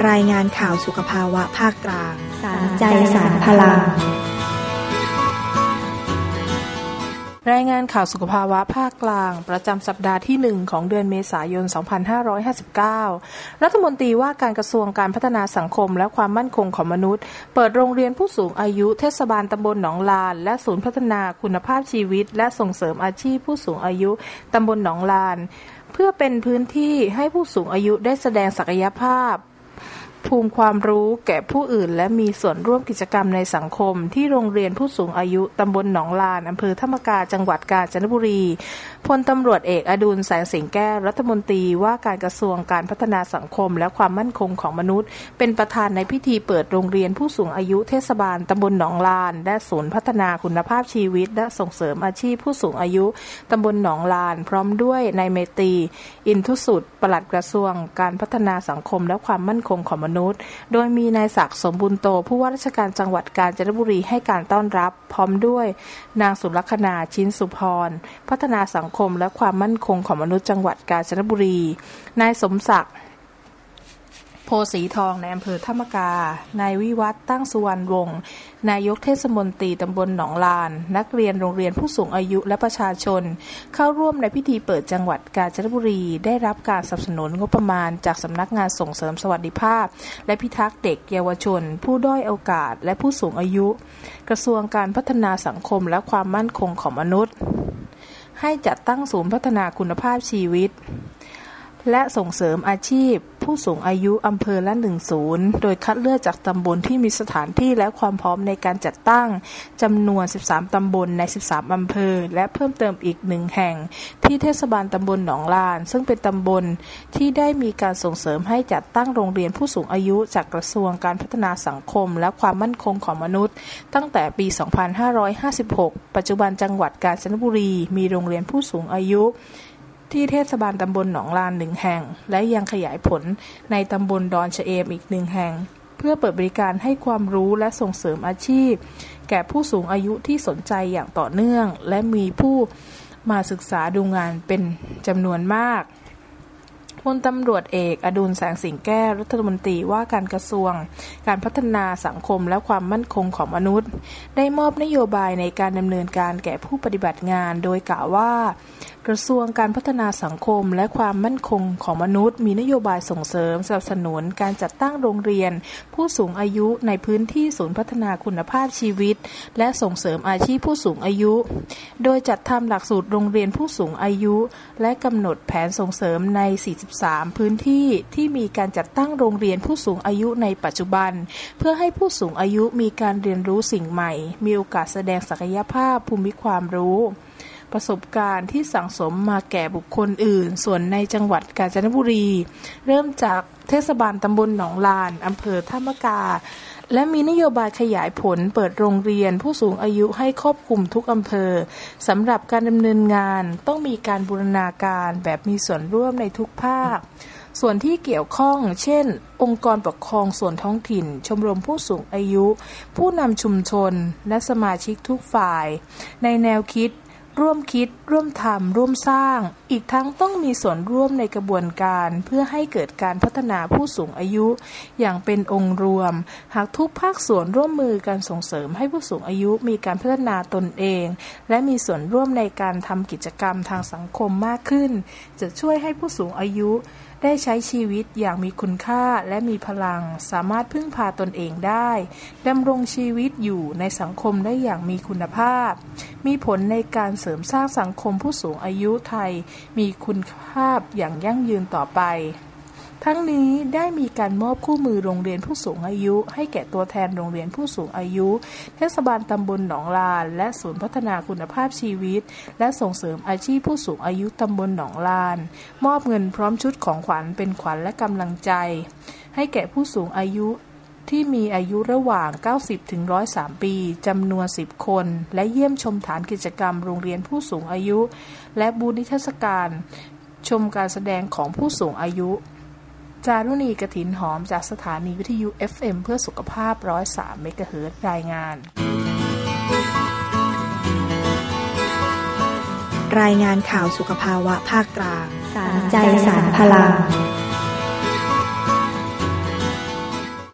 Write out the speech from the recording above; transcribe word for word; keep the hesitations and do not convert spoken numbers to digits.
รายงานข่าวสุขภาวะภาคกลางสารใจสารพลังรายงานข่าวสุขภาวะภาคกลางประจำสัปดาห์ที่หนึ่งของเดือนเมษายนสองพันห้าร้อยห้าสิบเก้ารัฐมนตรีว่าการกระทรวงการพัฒนาสังคมและความมั่นคงของมนุษย์เปิดโรงเรียนผู้สูงอายุเทศบาลตำบลหนองลานและศูนย์พัฒนาคุณภาพชีวิตและส่งเสริมอาชีพผู้สูงอายุตำบลหนองลานเพื่อเป็นพื้นที่ให้ผู้สูงอายุได้แสดงศักยภาพภูมิความรู้แก่ผู้อื่นและมีส่วนร่วมกิจกรรมในสังคมที่โรงเรียนผู้สูงอายุตำบลหนองลานอำเภอธรรมกาจังหวัดกาญจนบุรีพลตำรวจเอกอดุลแสงสิงแก้วรัฐมนตรีว่าการกระทรวงการพัฒนาสังคมและความมั่นคงของมนุษย์เป็นประธานในพิธีเปิดโรงเรียนผู้สูงอายุเทศบาลตำบลหนองลานและศูนย์พัฒนาคุณภาพชีวิตและส่งเสริมอาชีพผู้สูงอายุตำบลหนองลานพร้อมด้วยนายเมตรีอินทุสุดปลัดกระทรวงการพัฒนาสังคมและความมั่นคงของมนุษย์โดยมีนายศักดิ์สมบุญโตผู้ว่าราชการจังหวัดกาญจนบุรีให้การต้อนรับพร้อมด้วยนางสุลักษณาชินสุพรพัฒนาสังคมและความมั่นคงของมนุษย์จังหวัดกาญจนบุรีนายสมศักดิ์โพสีทองในอำเภอธรรมกานายวิวัฒน์ตั้งสุวรรณวงศ์นายกเทศมนตรีตำบลหนองลานนักเรียนโรงเรียนผู้สูงอายุและประชาชนเข้าร่วมในพิธีเปิดจังหวัดกาญจนบุรีได้รับการสนับสนุนงบประมาณจากสำนักงานส่งเสริมสวัสดิภาพและพิทักษ์เด็กเยาวชนผู้ด้อยโอกาสและผู้สูงอายุกระทรวงการพัฒนาสังคมและความมั่นคงของมนุษย์ให้จัดตั้งศูนย์พัฒนาคุณภาพชีวิตและส่งเสริมอาชีพผู้สูงอายุอำเภอละหนึ่งศูนย์โดยคัดเลือกจากตำบลที่มีสถานที่และความพร้อมในการจัดตั้งจำนวนสิบสามตำบลในสิบสามอำเภอและเพิ่มเติมอีกหนึ่งแห่งที่เทศบาลตำบลหนองลานซึ่งเป็นตำบลที่ได้มีการส่งเสริมให้จัดตั้งโรงเรียนผู้สูงอายุจากกระทรวงการพัฒนาสังคมและความมั่นคงของมนุษย์ตั้งแต่ปีสองพันห้าร้อยห้าสิบหกปัจจุบันจังหวัดกาญจนบุรีมีโรงเรียนผู้สูงอายุที่เทศบาลตำบลหนองลานหนึ่งแห่งและยังขยายผลในตำบลดอนชะเอมอีกหนึ่งแห่งเพื่อเปิดบริการให้ความรู้และส่งเสริมอาชีพแก่ผู้สูงอายุที่สนใจอย่างต่อเนื่องและมีผู้มาศึกษาดูงานเป็นจำนวนมากพลตำรวจเอกอดุลแสงสิงแก้วรัฐมนตรีว่าการกระทรวงการพัฒนาสังคมและความมั่นคงของมนุษย์ได้มอบนโยบายในการดำเนินการแก่ผู้ปฏิบัติงานโดยกล่าวว่ากระทรวงการพัฒนาสังคมและความมั่นคงของมนุษย์มีนโยบายส่งเสริมสนับสนุนการจัดตั้งโรงเรียนผู้สูงอายุในพื้นที่ศูนย์พัฒนาคุณภาพชีวิตและส่งเสริมอาชีพผู้สูงอายุโดยจัดทำหลักสูตรโรงเรียนผู้สูงอายุและกำหนดแผนส่งเสริมในสี่สิบสามพื้นที่ที่มีการจัดตั้งโรงเรียนผู้สูงอายุในปัจจุบันเพื่อให้ผู้สูงอายุมีการเรียนรู้สิ่งใหม่มีโอกาสแสดงศักยภาพภูมิความรู้ประสบการณ์ที่สั่งสมมาแก่บุคคลอื่นส่วนในจังหวัดกาญจนบุรีเริ่มจากเทศบาลตำบลหนองลานอำเภอธรรมกาและมีนโยบายขยายผลเปิดโรงเรียนผู้สูงอายุให้ครอบคลุมทุกอำเภอสำหรับการดำเนินงานต้องมีการบูรณาการแบบมีส่วนร่วมในทุกภาคส่วนที่เกี่ยวข้องเช่นองค์กรปกครองส่วนท้องถิ่นชมรมผู้สูงอายุผู้นำชุมชนและสมาชิกทุกฝ่ายในแนวคิดร่วมคิดร่วมทำร่วมสร้างอีกทั้งต้องมีส่วนร่วมในกระบวนการเพื่อให้เกิดการพัฒนาผู้สูงอายุอย่างเป็นองค์รวมหากทุกภาคส่วนร่วมมือกันส่งเสริมให้ผู้สูงอายุมีการพัฒนาตนเองและมีส่วนร่วมในการทำกิจกรรมทางสังคมมากขึ้นจะช่วยให้ผู้สูงอายุได้ใช้ชีวิตอย่างมีคุณค่าและมีพลังสามารถพึ่งพาตนเองได้ดำรงชีวิตอยู่ในสังคมได้อย่างมีคุณภาพมีผลในการเสริมสร้างสังคมผู้สูงอายุไทยมีคุณภาพอย่างยั่งยืนต่อไปทั้งนี้ได้มีการมอบคู่มือโรงเรียนผู้สูงอายุให้แก่ตัวแทนโรงเรียนผู้สูงอายุเทศบาลตำบลหนองลานและศูนย์พัฒนาคุณภาพชีวิตและส่งเสริมอาชีพผู้สูงอายุตำบลหนองลานมอบเงินพร้อมชุดของขวัญเป็นขวัญและกำลังใจให้แก่ผู้สูงอายุที่มีอายุระหว่างเก้าสิบถึงหนึ่งร้อยสามปีจำนวนสิบคนและเยี่ยมชมฐานกิจกรรมโรงเรียนผู้สูงอายุและบูธนิทรรศการชมการแสดงของผู้สูงอายุจารุณีกฐินหอมจากสถานีวิทยุ เอฟ เอ็ม เพื่อสุขภาพหนึ่งร้อยสามเมกะเฮิรตซ์รายงานรายงานข่าวสุขภาวะภาคกลางสารใจสารพลัง